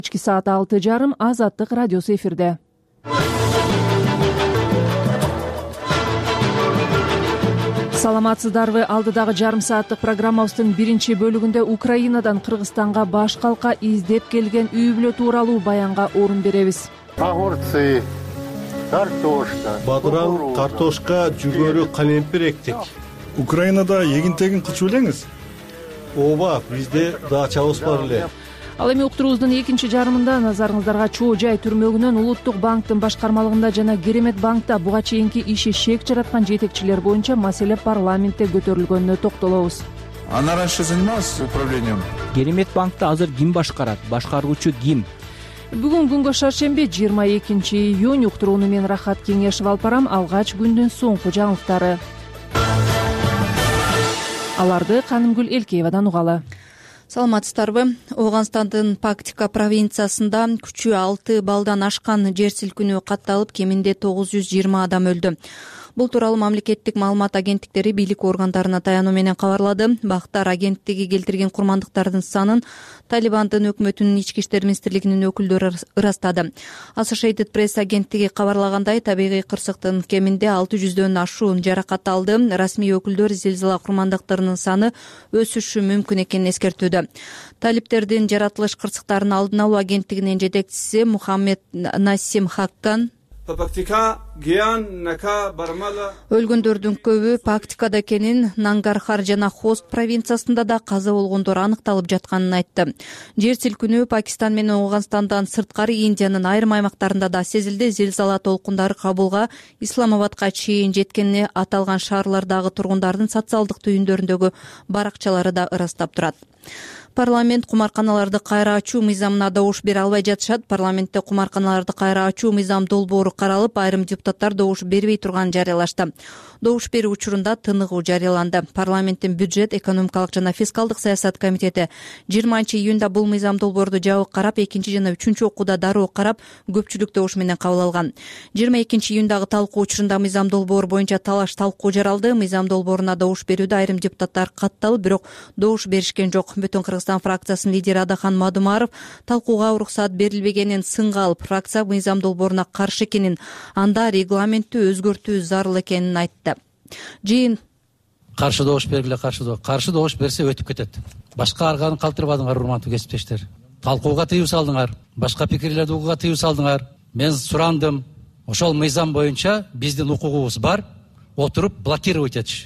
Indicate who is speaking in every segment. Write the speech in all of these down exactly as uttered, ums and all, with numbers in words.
Speaker 1: Кечки саат алты жарым Азаттык радиосу эфирде. Саламатсыздарбы? Алдыдагы жарым сааттык программабыздын биринчи бөлүгүндө Украинадан Кыргызстанга баш калка издеп келген үй бүлө тууралуу баянга орун беребиз.
Speaker 2: Огурцы, картошка,
Speaker 3: бадыран, картошка, жүгөрү, калемпир эктик.
Speaker 4: Украинада эгин-тегин кылчу белеңиз?
Speaker 3: Ооба, бизде дачабыз бар эле.
Speaker 1: Ал эми уктуруубуздун экинчи жарымында назарыңыздарга Чоо Жай түрмөгүнөн Улуттук банктын башкармалыгында жана Керемет банкта буга чейинки иши шек жараткан жетекчилер боюнча маселе парламентте көтөрүлгөнүнө токтолобуз.
Speaker 5: Она раньше занималась управлением?
Speaker 6: Керемет банкты азыр ким башкарат? Башкаруучу ким?
Speaker 1: Бүгүн күнгө шаршемби жыйырма экинчи июнь уктурууну мен Рахат Кеңешев алып барам. Алгач күндүн соңку жаңылыктары. Аларды Канымгүл Элкеевадан угалы.
Speaker 7: Саламатсыздарбы? Ооганстандын Пактика провинциясында күчү алты балдан ашкан жер силкинүү катталып, кеминде тогуз жүз жыйырма адам өлдү. Бул тууралуу мамлекеттик маалымат агенттиктери бийлик органдарына таянуу менен кабарлады. Бактар агенттиги келтирген курмандыктардын санын Талибандын өкмөтүнүн ички иштер министрлигинин өкүлдөрү ырастады. Associated Press агенттиги кабарлагандай, табигый кырсыктын кеминде алты жүздөн ашуун жаракат алды. Расмий өкүлдөр зилзала курмандыктарынын саны өсүшү мүмкүн экенин эскертүүдө. Талиптердин жаратылыш кырсыктарын алдын алуу агенттигинин жетекчиси Мухаммед Насим Хаккан өлгөндөрдүн көбү Пактикада экенин, Нангархар жана Хост провинциясында да каза болгондор аныкталып жатканын айтты. Жер силкинүү Пакистан менен Ооганстандан сырткары Индиянын айрым аймактарында да сезилди. Зилзала толкундары Кабулга, Исламабадка чейин жеткенине аталган шаарлардагы тургундардын социалдык түйүндөрүндөгү баракчалары да ырастап турат. Парламент кумарканаларды кайра ачуу мыйзамына добуш бере албай жатышат. Парламентте кумарканаларды кайра ачуу мыйзам долбоору каралып, айрым депутаттар добуш бербей турганын жарыялашты. Добуш берүү учурунда тыныгуу жарыяланды. Парламенттин бюджет, экономикалык жана фискалдык саясат комитети жыйырманчы июнда бул мыйзам долбоорду жабык карап, экинчи жана үчүнчү окууда дароо карап, көпчүлүк добуш менен кабыл алган. жыйырма экинчи июндагы талкуу учурунда мыйзам долбоору боюнча талаш талкуу жаралды. Мыйзам долбооруна добуш берүүдө айрым депутаттар катталып, бирок добуш беришкен жок. Бүтүн Кыргызстан фракциясынын лидери Адахан Мадумаров талкууга уруксаат берилбегенин сынга алып, фракция мыйзам долбооруна каршы экенин, анда регламентти өзгөртүү зарыл экенин айтты. Жыйын
Speaker 8: каршы добуш бергиле, каршы добуш. Каршы добуш берсе өтүп кетет. Башка арганы калтырбадыңар, урматтуу кесиптештер. Талкууга тыюу салдыңар, башка пикирлерди угууга тыюу салдыңар. Мен сурандым, ошол мыйзам боюнча биздин укугубуз бар, отуруп блокировать этиш.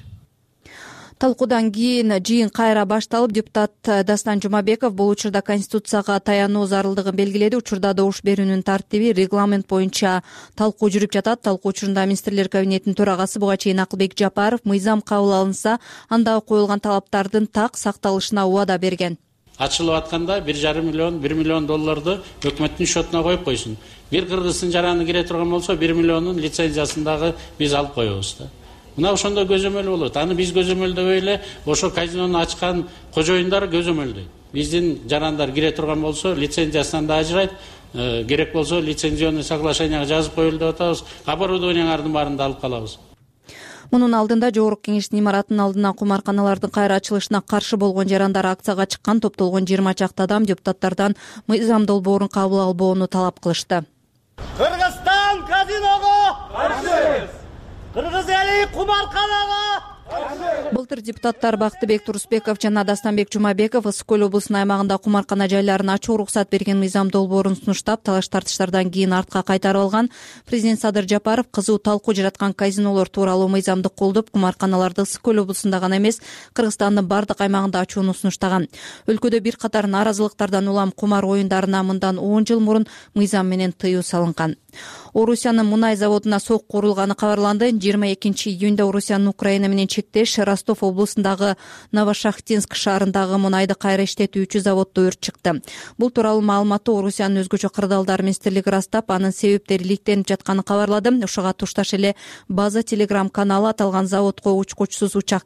Speaker 7: Талкуудан кийин жыйын кайра башталып, депутат Дастан Жумабеков бул учурда Конституцияга таянуу зарылдыгын белгиледи. Учурда добуш берүүнүн тартиби регламент боюнча талкуу жүрүп жатат. Талкуу учурунда министрлер кабинетинин төрагасы буга чейин Акылбек Жапаров мыйзам кабыл алынса, анда коюлган талаптардын так сакталышына убада берген.
Speaker 9: Ачылып атканда бир жарым миллион, бир миллион долларды өкмөттүн шотуна коюп койсун. Бир кыргыздын жараны кире турган болсо, бир миллионун лицензиясын дагы биз алып коебуз да. Мына ошондо көзөмөл болот. Аны биз көзөмөлдөбөй эле ошо казинону ачкан кожоюндар көзөмөлдөйт. Биздин жарандар кире турган болсо, лицензиясынан да ажырайт. Керек болсо лицензионный соглашениеге жазып коелу деп атабыз. Оборудованиялардын баарын да алып калабыз.
Speaker 7: Мунун алдында Жогорку Кеңештин имаратынын алдынан кумарканалардын кайра ачылышына каршы болгон жарандар акцияга чыккан. Топтолгон жыйырма чакты адам депутаттардан мыйзам долбоорун кабыл албоону талап кылышты.
Speaker 10: Кыргызстан казиного каршы! Кыргыз эли кумарканага!
Speaker 7: Былтыр депутаттар Бактыбек Турусбеков жана Дастанбек Жумабеков Ысык Көл облусунун аймагында кумаркана жайларын ачуу уруксат берген мыйзам долбоорун сунуштап, талаш тартыштардан кийин артка кайтарып алган. Президент Садыр Жапаров кызуу талкуу жараткан казинолор тууралуу мыйзамды колдоп, кумарканаларды Ысык Көл облусунда гана эмес, Кыргызстандын бардык аймагында ачууну сунуштаган. Өлкөдө бир катар нааразылыктардан улам кумар оюндарына мындан он жыл мурун мыйзам менен тыюу салынган. Орусиянын мунай заводуна сок курулганы кабарланды. жыйырма экинчи июнда Орусиянын Украина менен чектеш Ростов облусундагы Новошахтинск шаарындагы мунайды кайра иштетүүчү заводдо өрт чыкты. Бул тууралуу маалыматты Орусиянын өзгөчө кырдаалдар министрлиги ырастап, анын себептери иликтенип жатканын кабарлады. Ошого тушташ эле База телеграм каналы аталган заводко учкучсуз учак келип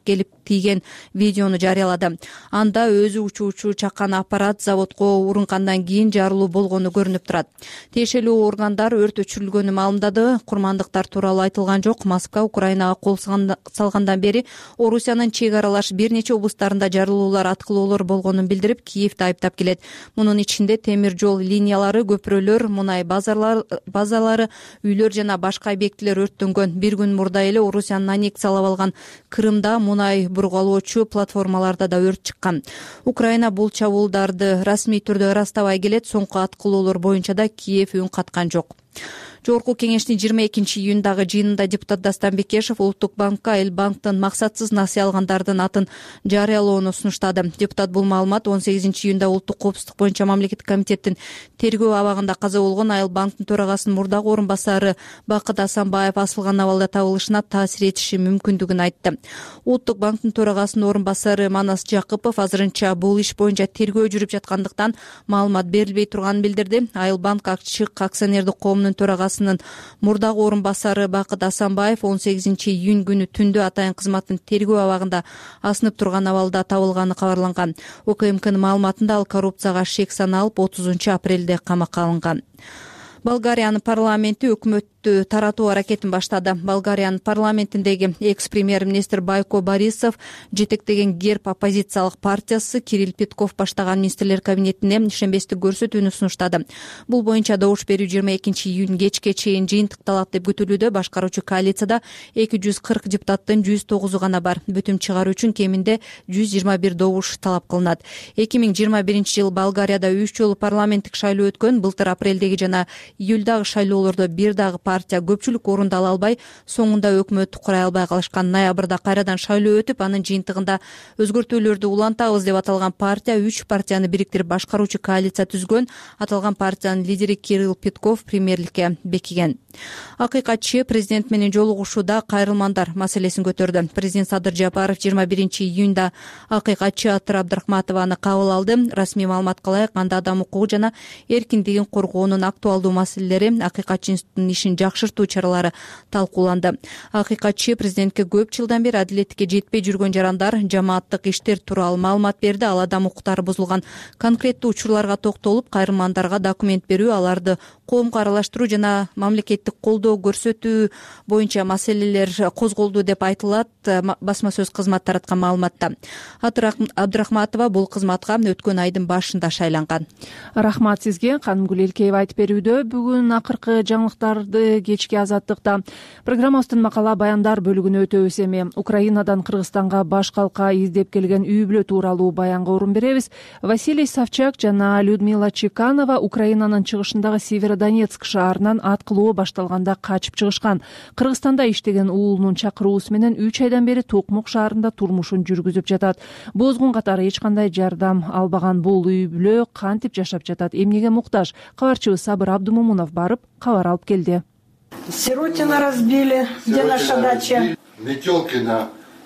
Speaker 7: тийген видеону жарыялады. Анда өзү учуучу чаккан аппарат заводко урунгандан кийин жарылуу болгону көрүнүп турат. Тиешелүү органдар өрт өчүрүлгөнүн маалымдады. Курмандыктар тууралуу айтылган жок. Москва Украинага кол салгандан бери Орусиянын чек аралаш бир нече облустарында жарылуулар, аткылоолор болгонун билдирип, Киевди айыптап келет. Мунун ичинде темир жол линиялары, көпүрөлөр, мунай базалары, үйлөр жана башка объектилер өрттөнгөн. Бир күн мурда эле Орусиянын аннексиялап алган Крымда мунай бургалоочу платформаларда да өрт чыккан. Украина бул чабуулдарды расмий түрдө ырастабай келет. Соңку аткылоолор боюнча да Киев үн каткан жок. Жогорку кеңештин жыйырма экинчи июндагы жыйынында депутат Дастан Бекешев Улуттук банкка Эл банктын максатсыз насыя алгандардын атын жарыялоону сунуштады. Депутат бул маалымат он сегизинчи июнда Улуттук коопсуздук боюнча мамлекеттик комитеттин тергөө абагында каза болгон Эл банктын төрагасынын мурдагы орун басары Бакыт Асанбаев асылган абалда табылышына таасир этиши мүмкүндүгүн айтты. Улуттук банктын төрагасынын орун басары Манас Жакыпов азырынча бул иш боюнча тергөө жүрүп жаткандыктан маалымат берилбей турганын билдирди. Эл банк акчык акционердик коомунун төрагасы мурдагы орун басары Бакыт Асанбаев он сегизинчи июнь күнү түндө атайын кызматтын тергөө абагында асынып турган абалда табылганы кабарланган. УКМКнын маалыматында ал коррупцияга шек саналып отузунчу апрелде камакка алынган. Болгариянын парламенти өкмөттү таратуу аракетин баштады. Болгариянын парламентиндеги экс-премьер-министр Байко Борисов жетектеген Герб оппозициялык партиясы Кирилл Петков баштаган министрлер кабинетине ишенбестик көрсөтүүнү сунуштады. Бул боюнча добуш берүү жыйырма экинчи июнь кечке чейин жыйынтыкталат деп күтүлүүдө. Башкаруучу коалицияда эки жүз кырк депутаттын жүз тогузу гана бар. Бүтүм чыгаруу үчүн кеминде жүз жыйырма бир добуш талап кылынат. эки миң жыйырма биринчи жылы Болгарияда үч жолу парламенттик шайлоо өткөн. Былтыр апрелдеги жана июлдагы шайлоолордо бир дагы партия көпчүлүк орунду ала албай, соңунда өкмөт курай албай калышкан. Ноябрда кайрадан шайлоо өтүп, анын жыйынтыгында өзгөртүүлөрдү улантабыз деп аталган партия үч партияны бириктирип башкаруучу коалиция түзгөн. Аталган партиянын лидери Кирилл Петков премьерликке бекиген. Акыйкатчы президент менен жолугушууда кайрылмандар маселесин көтөрдү. Президент Садыр Жапаров жыйырма биринчи июнда акыйкатчы Атыр Абдрахматованы кабыл алды. Расмий маалыматка ылайык, анда адам укугу жана эркиндигин коргоонун актуалдуу маселелери, акыйкатчы институтунун ишин жакшыртуу чаралары талкууланды. Акыйкатчы президентке көп жылдан бери адилеттикке жетпей жүргөн жарандар, жамааттык иштер тууралуу маалымат берди. Ал адам укуктары бузулган конкреттүү учурларга токтолуп, кайрылмандарга документ берүү, аларды коомго аралаштыруу жана мамлекеттик колдоо көрсөтүү боюнча маселелер козголду деп айтылат басма сөз кызматы тараткан маалыматта. Атыр Абдрахматова бул кызматка өткөн айдын башында шайланган.
Speaker 1: Рахмат сизге. Канымгүл Элкеева айтып берүүдө. Бүгүн акыркы жаңылыктарды кечки Азаттыкта программабыздын макала баяндар бөлүгүнө өтөбүз. Эми Украинадан Кыргызстанга баш калка издеп келген үй бүлө тууралуу баянга орун беребиз. Василий Савчак жана Людмила Чеканова Украинанын чыгышындагы Северодонецк шаарынан аткылоо башталганда качып чыгышкан. Кыргызстанда иштеген уулунун чакыруусу менен үч айдан бери Токмок шаарында турмушун жүргүзүп жатат. Бозгун катары эч кандай жардам албаган бул үй бүлө кантип жашап жатат, эмнеге муктаж? Кабарчыбыз Сабыр Абдумумунов барып кабар алып келди.
Speaker 11: Сиротина разбили, где наша дача?
Speaker 2: Метелкина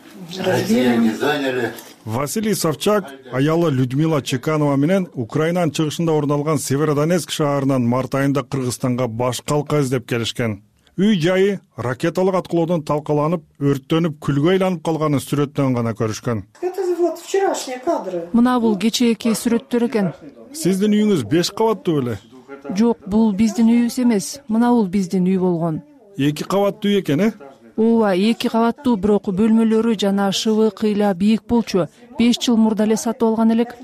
Speaker 2: россияне заняли.
Speaker 4: Василий Савчак аялы Людмила Чеканова менен Украинанын чыгышында орун алган Северодонецк шаарынан март айында Кыргызстанга баш калка издеп келишкен. Үй жайы ракеталык аткылоодон талкаланып, өрттөнүп, күлгө айланып калганын сүрөттөн гана көрүшкөн.
Speaker 11: Это вот вчерашние кадры.
Speaker 1: Мына бул кечээки сүрөттөр экен.
Speaker 4: Сиздин үйүңүз беш кабаттуу беле?
Speaker 1: Жок, бул биздин үйүбүз эмес. Мына бул биздин үй болгон.
Speaker 4: Эки кабаттуу үй экен, э?
Speaker 1: Ооба, эки кабаттуу, бирок бөлмөлөрү жана шыбы кыйла бийик болчу. беш жыл мурда эле сатып алган элек.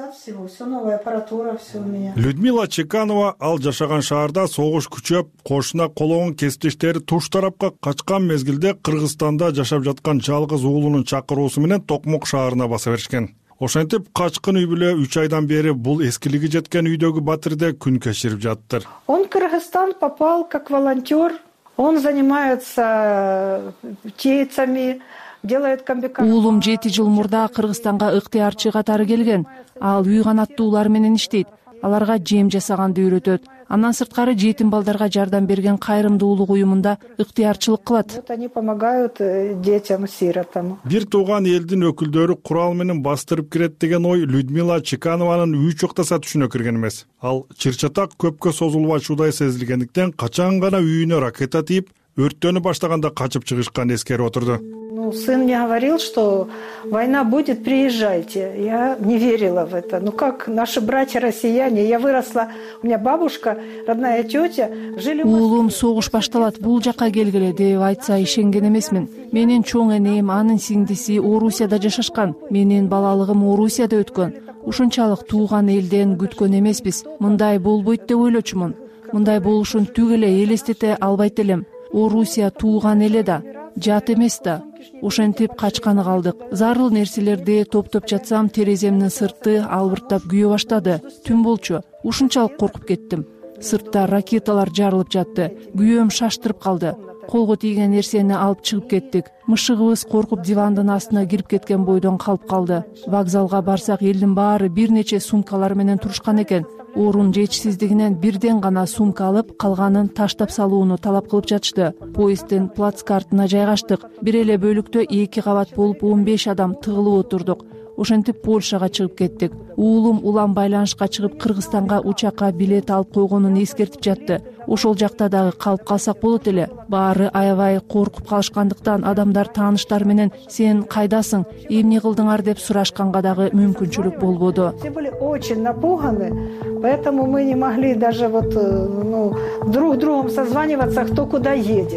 Speaker 4: Людмила Чеканова ал жашаган шаарда согуш күчөп, кошуна колоон кесиптештери туш тарапка качкан мезгилде Кыргызстанда жашап жаткан жалгыз уулунун чакыруусу менен Токмок шаарына баса беришкен. Ошентип качкын үй бүлө үч айдан бери бул эскилиги жеткен үйдөгү батирде күн кечирип жаттыр.
Speaker 11: Он в Кыргызстан попал как волонтер. Он занимается птицами, делает комбикорм.
Speaker 1: Уулум жети жыл мурда Кыргызстанга ыктыярчы катары келген. Ал үй канаттуулар менен иштейт. Аларга жем жасаганды үйрөтөт. Андан сырткары жетим балдарга жардам берген кайрымдуулук уюмунда ыктыярчылык кылат.
Speaker 11: Вот они помогают детям-сиротам.
Speaker 4: Бир тууган элдин өкүлдөрү курал менен бастырып кирет деген ой Людмила Чеканованын үй чоктаса түшүнө кирген эмес. Ал чыр-чатак көпкө созулбай ушудай сезилгендиктен качан гана үйүнө ракета тийип, өрттөнүп баштаганда качып чыгышкан эскерип отурду.
Speaker 11: Ну, сын мне говорил, что война будет, приезжайте. Я не верила в это. Ну как наши братья россияне, я выросла, у меня бабушка, родная тетя, жили в Москве.
Speaker 1: Уулум согуш башталат, бул жакка келгиле деп айтса ишенген эмесмин. Менин чоң энем, анын сиңдиси Орусияда жашашкан. Менин балалыгым Орусияда өткөн. Ушунчалык тууган элден күткөн эмеспиз. Мындай болбойт деп ойлочумун. Мындай болушун түгел эле элестете албайт элем. Орусия тууган эле да, жат эмес да. Ошентип качканы калдык. Зарыл нерселерди топтоп жатсам, тереземдин сырты албырттап күйө баштады. Түн болчу. Ушунчалык коркуп кеттим. Сыртта ракеталар жарылып жатты. Күйөөм шаштырып калды. Колго тийген нерсени алып чыгып кеттик. Мышыгыбыз коркуп дивандын астына кирип кеткен бойдон калып калды. Вокзалга барсак элдин баары бир нече сумкалар менен турушкан экен. Орун жетишсиздигинен бирден гана сумка алып, калганын таштап салууну талап кылып жатышты. Поезддин плацкартына жайгаштык. Бир эле бөлүктө эки кабат болуп он беш адам тыгылып отурдук. Ошентип Польшага чыгып кеттик. Уулум улам байланышка чыгып Кыргызстанга учакка билет алып койгонун эскертип жатты. Ошол жакта дагы калып калсак болот эле. Баары аябай коркуп калышкандыктан адамдар тааныштар менен сен кайдасың, эмне кылдыңар деп сурашканга дагы мүмкүнчүлүк болбоду.
Speaker 11: Все были очень напуганы, поэтому мы не могли даже вот, ну, друг другом созваниваться, кто куда едет.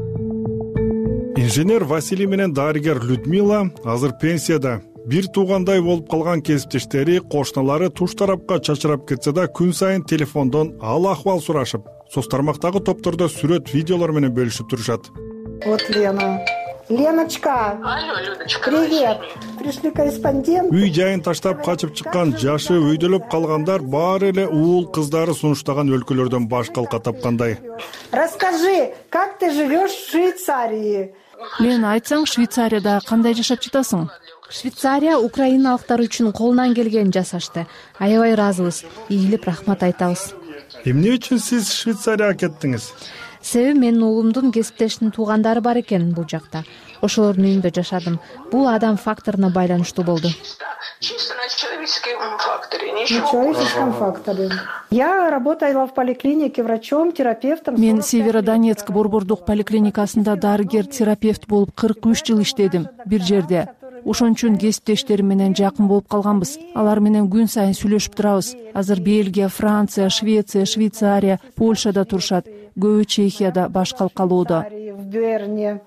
Speaker 4: Инженер Василий менен дарыгер Людмила азыр пенсияда. Бир туугандай болуп калган кесиптештери, кошуналары туш тарапка чачырап кетсе да, күн сайын телефондон ал ахвал сурашып, соц тармактагы топтордо сүрөт, видеолор менен бөлүшүп турушат.
Speaker 11: Вот Лена. Леночка.
Speaker 12: Алло, Людочка.
Speaker 11: Привет. Пришли корреспонденты.
Speaker 4: Үй жайын таштап качып чыккан, жашы өйдөлөп калгандар баары эле уул кыздары сунуштаган өлкөлөрдөн баш калка тапкандай.
Speaker 11: Расскажи, как ты живешь в Швейцарии?
Speaker 1: Лена, айтсаң, Швейцарияда кандай жашап жатасың?
Speaker 7: Швейцария украиналыктар үчүн колунан келгенин жасашты. Аябай ыраазыбыз, ийгилип рахмат айтабыз.
Speaker 4: Эмне үчүн сиз Швейцарияга кеттиңиз?
Speaker 7: Себеби менин уулумдун кесиптештин туугандары бар экен бул жакта. Ошолордун үйүндө жашадым. Бул адам факторуна байланыштуу болду.
Speaker 12: Чисто на человеческом факторе,
Speaker 11: На
Speaker 12: ничего.
Speaker 11: человеческом факторе. Я работала в поликлинике врачом, терапевтом.
Speaker 1: Мен Северодонецк борбордук поликлиникасында дарыгер-терапевт болуп кырк үч жыл иштедим, бир жерде. Ошон үчүн кесиптештерим менен жакын болуп калганбыз. Алар менен күн сайын сүйлөшүп турабыз. Азыр Бельгия, Франция, Швеция, Швейцария, Польшада турушат. Көбү Чехияда баш калкалоодо.
Speaker 11: В Берне.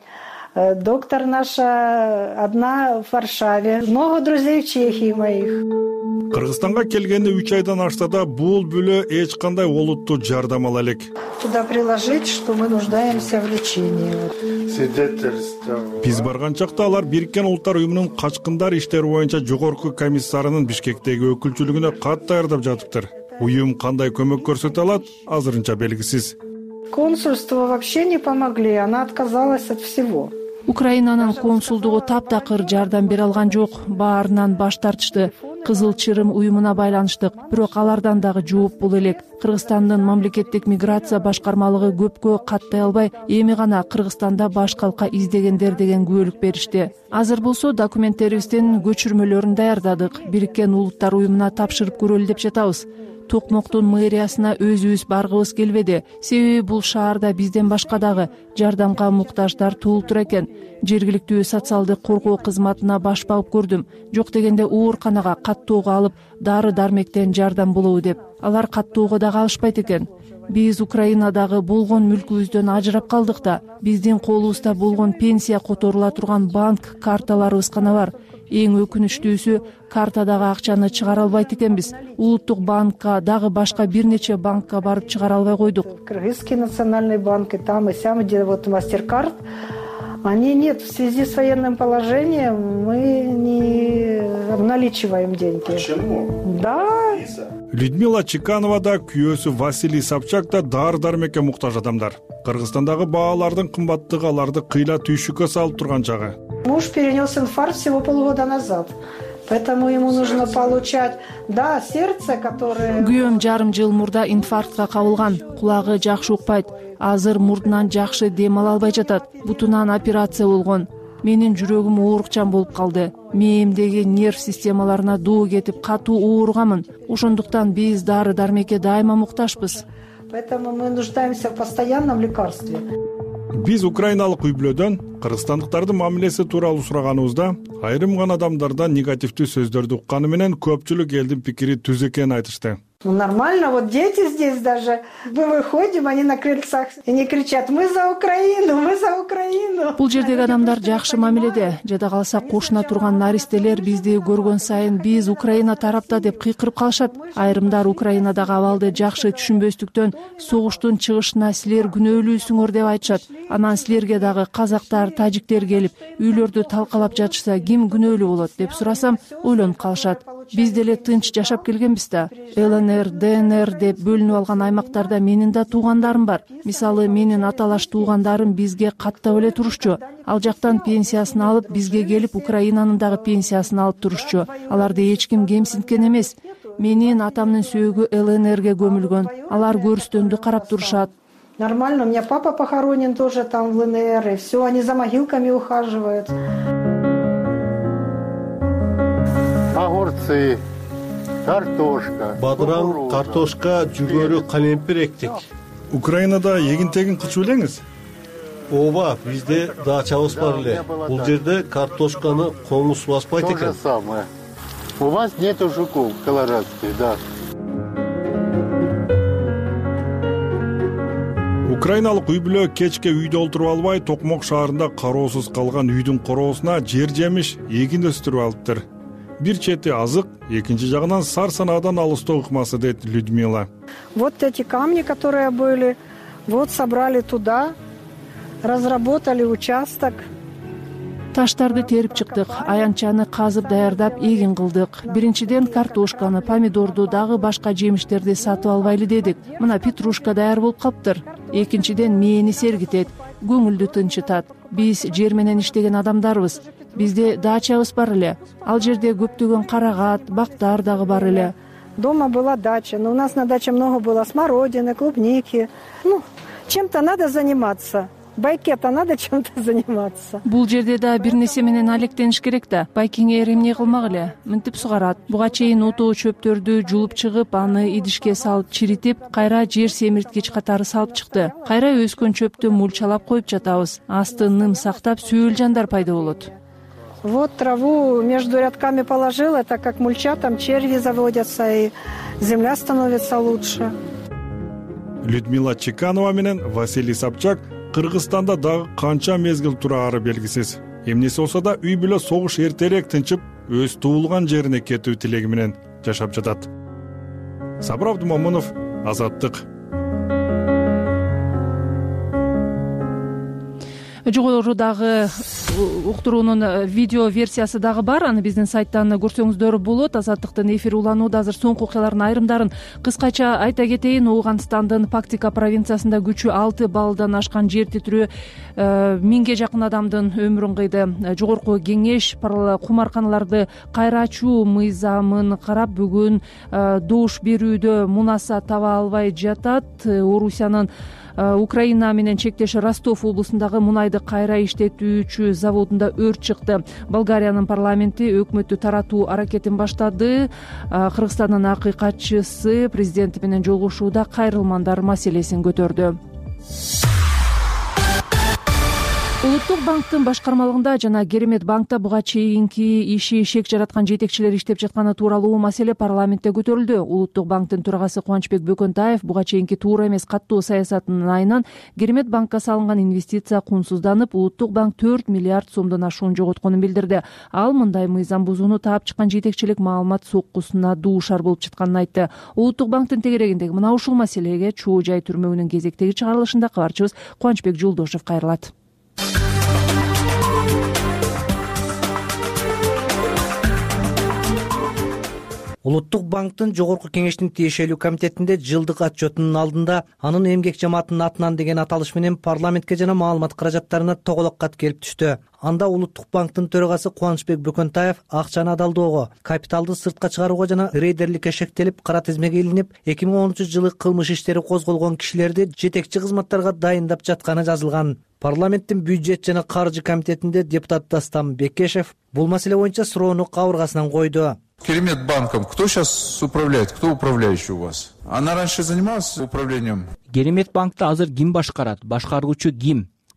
Speaker 11: Доктор наша одна в Варшаве. Много друзей в Чехии моих.
Speaker 4: Кыргызстанга келгенде үч айдан ашса да, бул бүлө эч кандай олуттуу жардам ала элек.
Speaker 11: Туда приложить, что мы нуждаемся в лечении.
Speaker 2: Свидетельство.
Speaker 4: Биз барган чакта алар Бириккен Улуттар уюмунун качкындар иштери боюнча жогорку комиссарынын Бишкектеги өкүлчүлүгүнө кат даярдап жатыптыр. Уюм кандай көмөк көрсөтө алат, азырынча белгисиз.
Speaker 11: Консульство вообще не помогли, она отказалась от всего.
Speaker 1: Украинанын консулдугу таптакыр жардам бере алган жок, баарынан баш тартышты. Кызыл Чырым уюмуна байланыштык, бирок алардан дагы жооп бул элек. Кыргызстандын мамлекеттик миграция башкармалыгы көпкө каттай албай, эми гана Кыргызстанда баш калка издегендер деген күбөлүк беришти. Азыр болсо документтерибиздин көчүрмөлөрүн даярдадык, Бириккен Улуттар уюмуна тапшырып көрөлү деп жатабыз. Токмоктун мэриясына өзүбүз баргыбыз келбеди. Себеби бул шаарда бизден башка дагы жардамга муктаждар толтур экен. Жергиликтүү социалдык коргоо кызматына баш багып көрдүм. Жок дегенде ооруканага каттоого алып, дары дармектен жардам болобу деп. Алар каттоого дагы алышпайт экен. Биз Украинадагы болгон мүлкүбүздөн ажырап калдык да, биздин колубузда болгон пенсия которула турган банк карталарыбыз гана бар. Эң өкүнүчтүүсү, картадагы акчаны чыгара албайт экенбиз. Улуттук банкка, дагы башка бир нече банкка барып чыгара албай койдук.
Speaker 11: Кыргызский национальный банк и там, и сям, где вот Мастеркард, они нет. В связи с военным положением мы не обналичиваем деньги.
Speaker 2: Почему?
Speaker 11: Да.
Speaker 4: Людмила Чеканова да, күйөөсү Василий Собчак да дары дармекке муктаж адамдар. Кыргызстандагы баалардын кымбаттыгы аларды кыйла түйшүккө салып турган чагы.
Speaker 11: Муж перенес инфаркт всего полгода назад. Поэтому ему нужно получать, да, сердце, которое...
Speaker 1: Күйөөм жарым жыл мурда инфарктка кабылган. Кулагы жакшы укпайт. Азыр мурдунан жакшы дем ала албай жатат. Бутунан операция болгон. Менин жүрөгүм оорукчан болуп калды. Мээмдеги нерв системаларына доо кетип, катуу ооругамын. Ошондуктан биз дары дармекке дайыма муктажбыз.
Speaker 11: Поэтому мы нуждаемся в постоянном лекарстве.
Speaker 4: биз украиналык үй бүлөдөн кыргызстандыктардын мамилеси тууралуу сураганыбызда айрым гана адамдардан негативдүү сөздөрдү укканы менен көпчүлүк элдин пикири түз экенин айтышты.
Speaker 11: Ну нормально, вот дети здесь даже, мы выходим, они на крыльцах и не кричат: мы за Украину, мы за Украину.
Speaker 1: Бул жердеги адамдар жакшы мамиледе. Жада калса кошуна турган наристелер бизди көргөн сайын биз Украина тарапта деп кыйкырып калышат. Айрымдар Украинадагы абалды жакшы түшүнбөстүктөн согуштун чыгышына силер күнөөлүүсүңөр деп айтышат. Анан силерге дагы казактар, тажиктер келип үйлөрдү талкалап жатышса ким күнөөлүү болот деп сурасам ойлонуп калышат. Биз деле тынч жашап келгенбиз да. ЛНР, ДНР деп бөлүнүп алган аймактарда менин да туугандарым бар. Мисалы, менин аталаш туугандарым бизге каттап эле турушчу. Ал жактан пенсиясын алып бизге келип Украинанын дагы пенсиясын алып турушчу. Аларды эч ким кемсинткен эмес. Менин атамдын сөөгү ЛНРге көмүлгөн. Алар көрүстөндү карап турушат.
Speaker 11: Нормально, у меня папа похоронен тоже там в ЛНР, и все, они за могилками ухаживают.
Speaker 2: Огурцы, картошка.
Speaker 3: Бадыран, картошка, жүгөрү, калемпир эктик.
Speaker 4: Украинада эгин-тегин кылчу белеңиз?
Speaker 3: Ооба, бизде дачабыз бар эле. Бул жерде картошканы коңуз баспайт экен.
Speaker 2: То же самое. У вас нету жуков колорадских, да.
Speaker 4: Украиналык үй бүлө кечке үйдө олтуруп албай, Токмок шаарында кароосуз калган үйдүн короосуна жер жемиш, эгин өстүрүп алыптыр. Бир чети азык, экинчи жагынан сар санаадан алыстоо ыкмасы, дейт Людмила.
Speaker 11: Вот эти камни, которые были, вот собрали туда, разработали участок.
Speaker 1: Таштарды терип чыктык, аянчаны казып даярдап эгин кылдык. Биринчиден картошканы, помидорду, дагы башка жемиштерди сатып албайлы дедик. Мына петрушка даяр болуп калыптыр. Экинчиден мээни сергитет, көңүлдү тынчытат. Биз жер менен иштеген адамдарбыз. Бизде дачабыз бар эле. Ал жерде көптөгөн карагат, бактар дагы бар эле.
Speaker 11: Дома была дача, но у нас на даче много было смородины, клубники. Ну, чем-то надо заниматься. Байкета надо чем-то заниматься.
Speaker 1: Бул жерде да бир нерсе менен алектениш керек да. Байкеңер эмне кылмак эле? Мынтип сугарат. Буга чейин отоо чөптөрдү жулуп чыгып, аны идишке салып чиритип, кайра жер семирткич катары салып чыкты. Кайра өскөн чөптү мульчалап коюп жатабыз. Асты ным сактап, сүйөл жандар пайда болот.
Speaker 11: Вот траву между рядками положил, это как мульча, там черви заводятся, и земля становится лучше.
Speaker 4: Людмила Чеканова менен Василий Собчак Кыргызстанда дагы канча мезгил турары белгисиз. Эмнеси болсо да үй бүлө согуш эртерээк тынчып, өз туулган жерине кетүү тилеги менен жашап жатат. Сабыр Абдумомунов, Азаттык.
Speaker 1: Жогорудагы уктуруунун видео версиясы дагы бар. Аны биздин сайттан көрсөңүздөр болот. Азаттыктын эфир уланууда азыр соңку окуялардын айрымдарын кыскача айта кетейин. Ооганстандын Пактика провинциясында күчү алты баллдан ашкан жер титирөө миңге жакын адамдын өмүрүн кыйды. Жогорку кеңеш кумарканаларды кайра ачуу мыйзамын карап бүгүн добуш берүүдө мунаса таба албай жатат. Орусиянын Украина менен чектеш Ростов облусундагы мунайды кайра иштетүүчү заводунда өрт чыкты. Болгариянын парламенти өкмөттү таратуу аракетин баштады. Кыргызстандын акыйкатчысы президенти менен жолугушууда кайрылмандар маселесин көтөрдү. Улуттук банктын башкармалыгында жана Керемет банкта буга чейинки иши шек жараткан жетекчилер иштеп жатканы тууралуу маселе парламентте көтөрүлдү. Улуттук банктын төрагасы Кубанычбек Бөкөнтаев буга чейинки туура эмес каттуу саясатынын айынан Керемет банкка салынган инвестиция кунсузданып, Улуттук банк төрт миллиард сомдон ашуун жоготконун билдирди. Ал мындай мыйзам бузууну таап чыккан жетекчилик маалымат соккусуна дуушар болуп жатканын айтты. Улуттук банктын тегерегиндеги мына ушул маселеге Чоо Жай түрмөгүнүн кезектеги чыгарылышында кабарчыбыз Кубанычбек Жолдошев кайрылат.
Speaker 13: Улуттук банктын жогорку кеңештин тиешелүү комитетинде жылдык отчетунун алдында анын эмгек жамаатынын атынан деген аталыш менен парламентке жана маалымат каражаттарына тоголок кат келип түштү. Анда Улуттук банктын төрагасы Кубанычбек Бөкөнтаев акчаны адалдоого, капиталды сыртка чыгарууга жана рейдерликке шектелип, кара тизмеге илинип, эки миң онунчу жылы кылмыш иштери козголгон кишилерди жетекчи кызматтарга дайындап жатканы жазылган. Парламенттин бюджет жана каржы комитетинде депутат Дастан Бекешев бул маселе боюнча суроону кабыргасынан койду.
Speaker 5: Керемет банком кто сейчас управляет? Кто управляющий у вас? Она раньше занималась управлением?
Speaker 6: Керемет банкты азыр ким башкарат? Башкаруучу ким?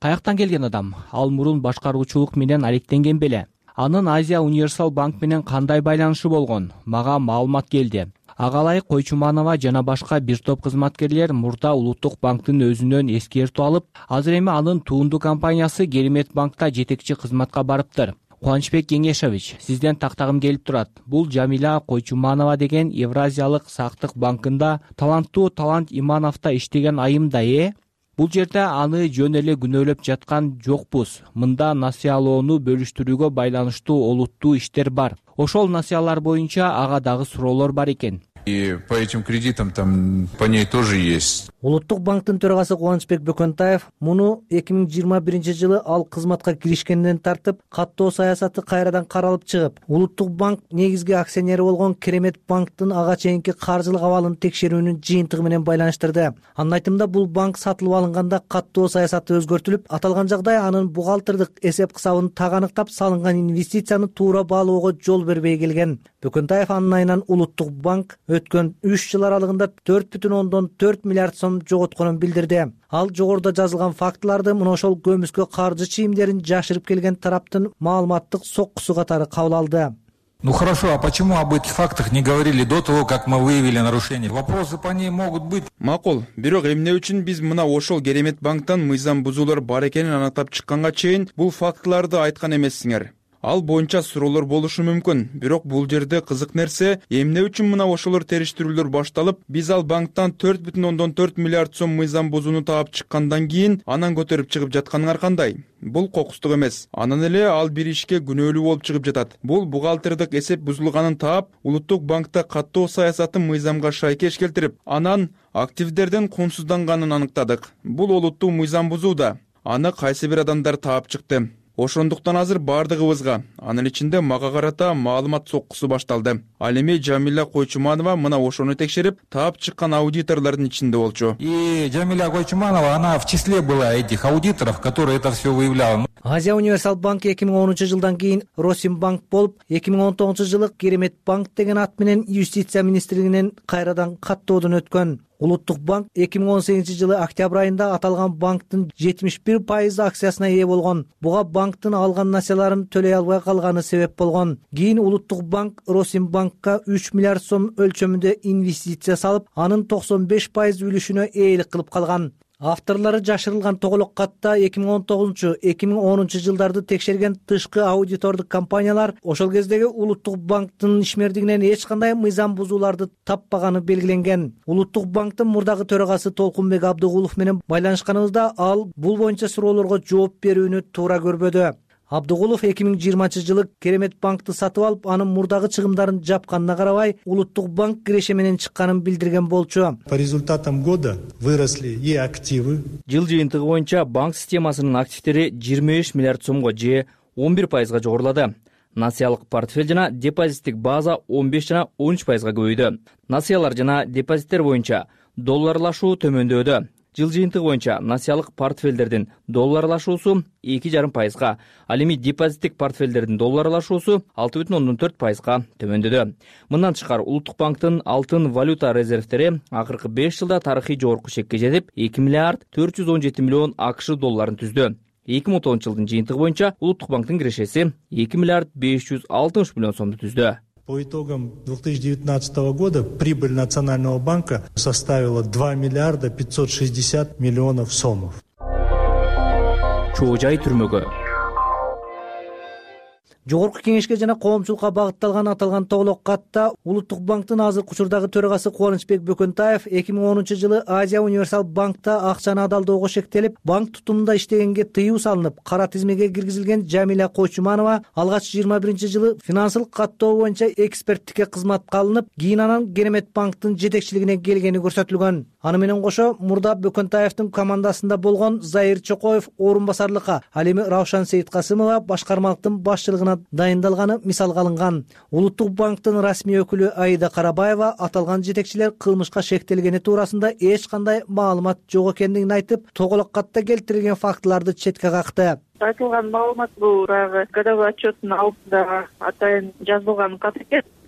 Speaker 6: Каяктан келген адам? Ал мурун башкаруучулук менен алектенген беле? Анын Азия Универсал банк менен кандай байланышы болгон? Мага маалымат келди. Агалай Койчуманова жана башка бир топ кызматкерлер мурда Улуттук банктын өзүнөн эскертүү алып, азыр эми анын туунду компаниясы Керемет банкта жетекчи кызматка барыптыр. Кубанычбек Кеңешевич, сизден тактагым келип турат. Бул Жамиля Койчуманова деген Евразиялык сактык банкында таланттуу Талант Имановда иштеген айымда э? Бул жерде аны жөн эле күнөөлөп жаткан жокпуз. Мында насыялоону бөлүштүрүүгө байланыштуу олуттуу иштер бар. Ошол насыялар боюнча ага дагы суроолор бар экен.
Speaker 5: И по этим кредитам там по ней тоже есть.
Speaker 13: Улуттук банктын төрагасы Кубанычбек Бөкөнтаев муну эки миң жыйырма биринчи жылы ал кызматка киришкенден тартып, каттоо саясаты кайрадан каралып чыгып, Улуттук банк негизги акционери болгон Керемет банктын ага чейинки каржылык абалын текшерүүнүн жыйынтыгы менен байланыштырды. Анын айтымында бул банк сатылып алынганда каттоо саясаты өзгөртүлүп, аталган жагдай анын бухгалтердик эсеп кысабын так аныктап, салынган инвестицияны туура баалоого жол бербей келген. Бөкөнтаев анын айынан Улуттук банк өткөн үч жыл аралыгында төрт бүтүн ондон төрт миллиард сом жоготконун билдирди. Ал жогоруда жазылган фактыларды мына ошол көмүскө каржы чийимдерин жашырып келген тараптын маалыматтык соккусу катары кабыл алды.
Speaker 14: Ну хорошо, а почему об этих фактах не говорили до того, как мы выявили нарушения? Вопросы по ней могут быть.
Speaker 15: Макул, бирок эмне үчүн биз мына ошол Керемет банктан мыйзам бузуулар бар экенин аныктап чыкканга чейин бул фактыларды айткан эмессиңер? Ал боюнча суроолор болушу мүмкүн. Бирок бул жерде кызык нерсе, эмне үчүн мына ошолор териштирүүлөр башталып, биз ал банктан төрт бүтүн ондон төрт миллиард сом мыйзам бузууну таап чыккандан кийин анан көтөрүп чыгып жатканыңар кандай? Бул кокустук эмес. Анан эле ал бир ишке күнөөлүү болуп чыгып жатат. Бул бухгалтердик эсеп бузулганын таап, Улуттук банкта каттоо саясатын мыйзамга шайкеш келтирип, анан активдерден кумсузданганын аныктадык. Бул олуттуу мыйзам бузуу да. Аны кайсы бир адамдар таап чыкты. Ошондуктан азыр бардыгыбызга, анын ичинде мага карата маалымат соккусу башталды. Ал эми Жамиля Койчуманова мына ошону текшерип, таап чыккан аудиторлордун ичинде болчу.
Speaker 14: И Жамиля Койчуманова, она в числе была этих аудиторов, которые это все выявляли.
Speaker 13: Азия Универсал банк эки миң онунчу жылдан кийин Росимбанк болуп, эки миң он тогузунчу жылы Керемет банк деген ат менен Юстиция министрлигинен кайрадан каттоодон өткөн. Улуттук банк эки миң он сегизинчи жылы октябрь айында аталган банктын жетимиш бир пайыз акциясына ээ болгон. Буга банктын алган насыяларын төлөй албай калганы себеп болгон. Кийин Улуттук банк Росимбанкка үч миллиард сом өлчөмүндө инвестиция салып, анын токсон беш пайыз үлүшүнө ээлик кылып калган. Авторлары жашырылган тоголок катта эки миң он тогузунчу — эки миң онунчу жылдарды текшерген тышкы аудитордук компаниялар ошол кездеги Улуттук банктын ишмердигинен эч кандай мыйзам бузууларды таппаганы белгиленген. Улуттук банктын мурдагы төрагасы Толкунбек Абдыгулов менен байланышканыбызда ал бул боюнча суроолорго жооп берүүнү туура көрбөдү. Абдыгулов эки миң жыйырманчы жылы Керемет банкты сатып алып, анын мурдагы чыгымдарын жапканына карабай, Улуттук банк киреше менен чыкканын билдирген болчу.
Speaker 16: По результатам года выросли и активы.
Speaker 6: Жыл жыйынтыгы боюнча банк системасынын активдери жыйырма беш миллиард сомго же он бир пайызга жогорулады. Насыялык портфель жана депозиттик база он беш жана он үч пайызга көбөйдү. Насыялар жана депозиттер боюнча долларлашуу төмөндөдү. Жыл жыйынтыгы боюнча насыялык портфелдердин долларлашуусу эки жарым пайызга, ал эми депозиттик портфелдердин долларлашуусу алты бүтүн ондон төрт пайызга төмөндөдү. Мындан тышкары Улуттук банктын алтын валюта резервтери акыркы беш жылда тарыхый жогорку чекке жетип, эки миллиард төрт жүз он жети миллион акш долларын түздү. эки миң он тогузунчу жылдын жыйынтыгы боюнча Улуттук банктын кирешеси эки миллиард беш жүз алтымыш миллион сомду түздү.
Speaker 16: По итогам две тысячи девятнадцатого года прибыль Национального банка составила два миллиарда пятьсот шестьдесят миллионов сомов.
Speaker 6: Чоо жай түрмөгө.
Speaker 13: Жогорку кеңешке жана коомчулукка багытталган аталган тоголок катта Улуттук банктын азыркы учурдагы төрагасы Кубанычбек Бөкөнтаев эки миң онунчу жылы Азия Универсал банкта акчаны адалдоого шектелип, банк тутумунда иштегенге тыюу салынып, кара тизмеге киргизилген Жамиля Койчуманова алгач жыйырма биринчи жылы финансылык каттоо боюнча эксперттикке кызматка алынып, кийин анан Керемет банктын жетекчилигине келгени көрсөтүлгөн. Аны менен кошо мурда Бөкөнтаевдин командасында болгон Заир Чокоев орун басарлыкка, ал эми Раушан Сейиткасымова башкармалыктын башчылыгына дайындалганы мисалга алынган. Улуттук банктын расмий өкүлү Аида Карабаева аталган жетекчилер кылмышка шектелгени туурасында эч кандай маалымат жок экендигин айтып, тоголок катта келтирилген фактыларды четке какты.
Speaker 17: Айтылган маалымат бул баягы годовой отчеттун алдында атайын жазылган кат экен.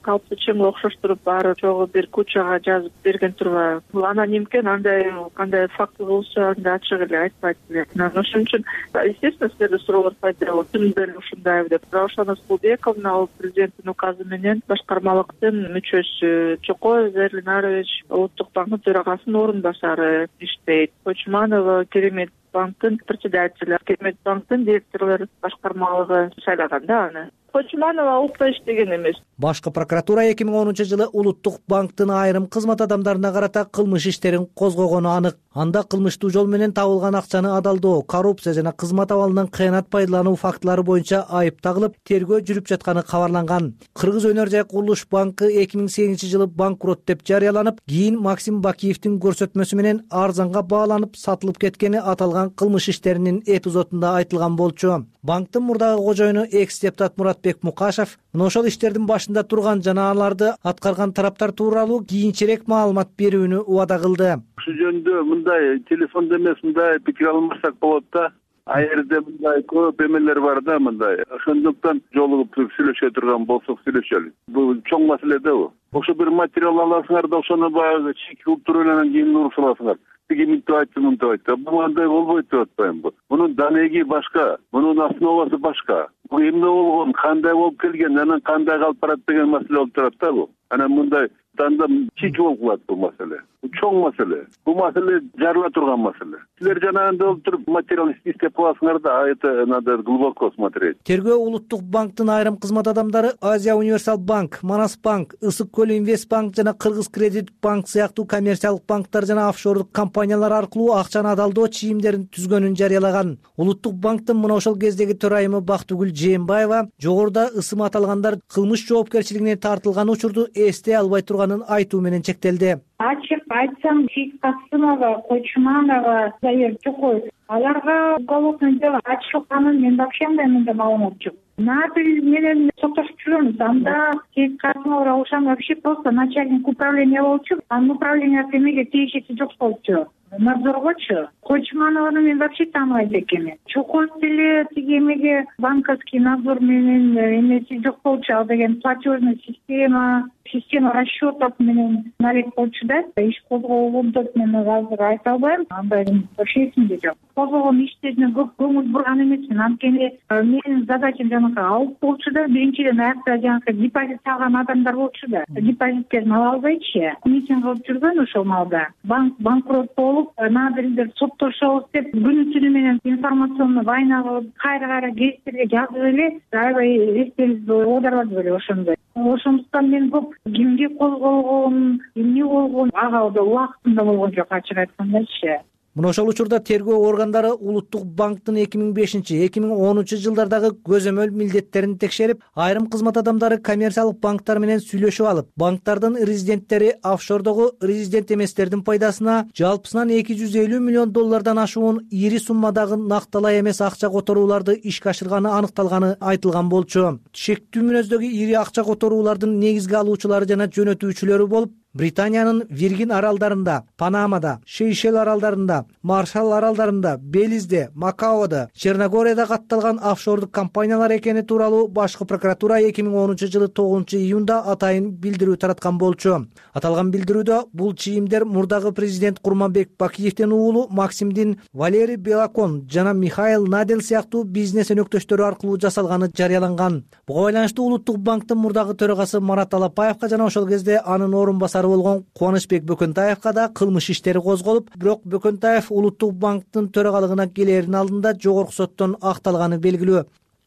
Speaker 17: калпты чыңга окшоштуруп баары жогу бир кучага жазып берген турбайбы? Бул аноним экен, андай кандай факт болсо андай ачык эле айтпайт эле. Ошон үчүн естественно силерде суроолор пайда болот. Түнүндө эле ушундайбы деп. Раушан Асылбековна ал президенттин указы менен башкармалыктын мүчөсү, Чокоев Зерлинарович Улуттук банктын төрагасынын орун басары иштейт. Койчуманова Керемет банктын председатели, Керемет банктын директорлор башкармалыгы сайлаган да аны. Койчуманова укта иштеген эмес.
Speaker 13: Башкы прокуратура эки миң онунчу жылы Улуттук банктын айрым кызмат адамдарына карата кылмыш иштерин козгогону анык. Анда кылмыштуу жол менен табылган акчаны адалдоо, коррупция жана кызмат абалынан кыянат пайдалануу фактылары боюнча айып тагылып, тергөө жүрүп жатканы кабарланган. Кыргыз өнөр жай курулуш банкы эки миң сегизинчи жылы банкрот деп жарыяланып, кийин Максим Бакиевдин көрсөтмөсү менен арзанга бааланып сатылып кеткени аталган кылмыш иштеринин эпизодунда айтылган болчу. Банктын мурдагы кожоюну экс-депутат Муратбек Мукашев мына ошол иштердин башында турган жана аларды аткарган тараптар тууралуу кийинчерээк маалымат берүүнү убада кылды.
Speaker 18: Ушул жөнүндө мындай телефондо эмес, мындай пикир алмасак болот да. А жерде мындай көп эмелер бар да, мындай. Ошондуктан жолугуп сүйлөшө турган болсок сүйлөшөлү. Бул чоң маселе да бул. Ошо бир материал аласыңар да ошону баягы чек уктуруунан кийин уруп саласыңар. Тиги мынтип айтты, мынтип айтты. Бул андай болбойт деп атпайм бу. Мунун данеги башка, мунун основасы башка. Бул эмне болгон, кандай болуп келген, анан кандай калып барат деген маселе болуп турат да бул. Анан мындай танда чеч болуп калат бул маселе. Бул чоң маселе. Бул маселе жарыла турган маселе. Силер жанагында олтуруп материал издеп каласыңар да, это надо глубоко смотреть.
Speaker 13: Тергөө Улуттук банктын айрым кызмат адамдары Азия Универсал банк, Манас банк, Ысык көл Инвест банк жана Кыргыз кредит банк сыяктуу коммерциялык банктар жана офшордук компаниялар аркылуу акчаны адалдоо чийимдерин түзгөнүн жарыялаган. Улуттук банктын мына ошол кездеги төрайымы Бактыгүл Жээнбаева жогоруда ысым аталгандар кылмыш жоопкерчилигине тартылган учурду эстей албай турганын айтуу менен чектелди.
Speaker 19: Ачык айтсам, Сейит Касымова, Койчуманова, Заир Чокоев, аларга уголовный дело ачылганын мен вообще мындай маалымат жок. Надыр менен соттошуп жүрөбүз. Анда Сейит Касымова Раушан вообще просто начальник управления болчу. Анын управление эмеге тиешеси жок болчу. Надзоргочу. Койчуманованы мен вообще тааныбайт экенмин. Чокоев деле тиги эмеге банковский надзор менен эмеси жок болчу. Ал деген платежный система, система расчетов менен налик болчу да. Иш козголгон деп мен азыр айта албайм. Андай вообще эсимде жок. Козголгон иштерине көп көңүл бурган эмесмин. Анткени менин задачам жанагы алып болчу да. Биринчиден аякта жанагы депозит салган адамдар болчу да. Депозиттерин ала албайчы. Митинг кылып жүргөн ошол малда. Банк банкрот болуп, надырлер соттошобуз деп күнү түнү менен информационный война кылып, кайра кайра гезиттерге жазып эле, аябай эстебизди оодарбады беле ошондой. Ошондуктан мен көп кимге козголгон, эмне болгон ага убактында болгон жок, ачык айткандачы.
Speaker 13: Мына ошол учурда тергөө органдары Улуттук банктын эки миң бешинчи эки миң онунчу жылдардагы көзөмөл милдеттерин текшерип, айрым кызмат адамдары коммерциялык банктар менен сүйлөшүп алып, банктардын резиденттери офшордогу резидент эместердин пайдасына жалпысынан эки жүз элүү миллион доллардан ашуун ири суммадагы накталай эмес акча которууларды ишке ашырганы аныкталганы айтылган болчу. Шектүү мүнөздөгү ири акча которуулардын негизги алуучулары жана жөнөтүүчүлөрү болуп, Британиянын Виргин аралдарында, Панамада, Шейшел аралдарында, Маршалл аралдарында, Белизде, Макаода, Черногорияда катталган офшордук компаниялар экени тууралуу башкы прокуратура эки миң онунчу жылы тогузунчу июнда атайын билдирүү тараткан болчу. Аталган билдирүүдө бул чийимдер мурдагы президент Курманбек Бакиевдин уулу Максимдин Валерий Белакон жана Михаил Надел сыяктуу бизнес өнөктөштөрү аркылуу жасалганы жарыяланган. Буга байланыштуу Улуттук банктын мурдагы төрагасы Марат Алапаевга жана ошол кезде анын орун басары болгон Кубанычбек Бөкөнтаевга да кылмыш иштери козголуп, бирок Бөкөнтаев Улуттук банктын төрагалыгына келердин алдында жогорку соттон акталганы белгилүү.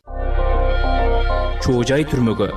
Speaker 6: Чоо жай түрмөгө.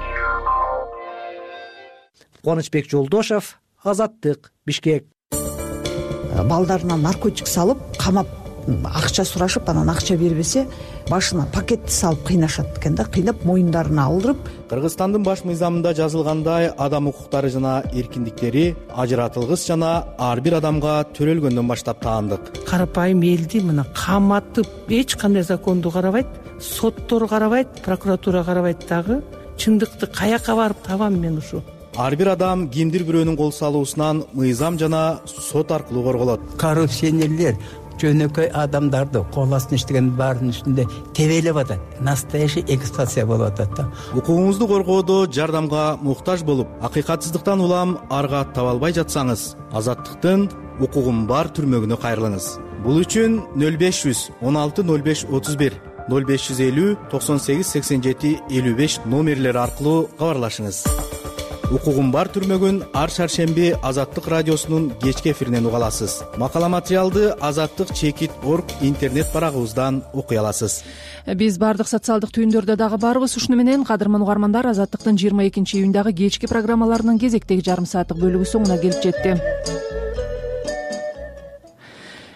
Speaker 13: Кубанычбек Жолдошев, Азаттык, Бишкек.
Speaker 20: Балдарына наркотик салып, камап, акча сурашып, анан акча бербесе, башына пакетти салып кыйнашат экен да, кыйнап моюндарына алдырып.
Speaker 21: Кыргызстандын баш мыйзамында жазылгандай адам укуктары жана эркиндиктери ажыратылгыс жана ар бир адамга төрөлгөндөн баштап таандык.
Speaker 22: Карапайым элди мына каматып, эч кандай законду карабайт, соттор карабайт, прокуратура карабайт дагы. Чындыкты каяка барып табам мен ушу?
Speaker 21: Ар бир адам кимдир бирөөнүн кол салуусунан мыйзам жана сот аркылуу корголот.
Speaker 23: Коррупционерлер
Speaker 8: жөнөкөй адамдарды кол астына иштеген баарынын үстүндө тебелеп атат. Настоящий эксплуатация болуп атат да.
Speaker 21: Укугуңузду коргоодо жардамга муктаж болуп, акыйкатсыздыктан улам арга таба албай жатсаңыз, Азаттыктын укугум бар түрмөгүнө кайрылыңыз. Бул үчүн нөл беш жүз он алты нөл беш отуз бир, нөл беш жүз элүү токсон сегиз сексен жети элүү беш номерлери аркылуу кабарлашыңыз. Укугум бар түрмөгүн ар шаршемби Азаттык радиосунун кечки эфиринен уга аласыз. Макала материалды Азаттык чекит орг интернет барагыбыздан окуй аласыз.
Speaker 1: Биз бардык социалдык түйүндөрдө дагы барбыз. Ушуну менен кадырман угармандар, Азаттыктын жыйырма экинчи июндагы кечки программаларынын кезектеги жарым сааттык бөлүгү соңуна келип жетти.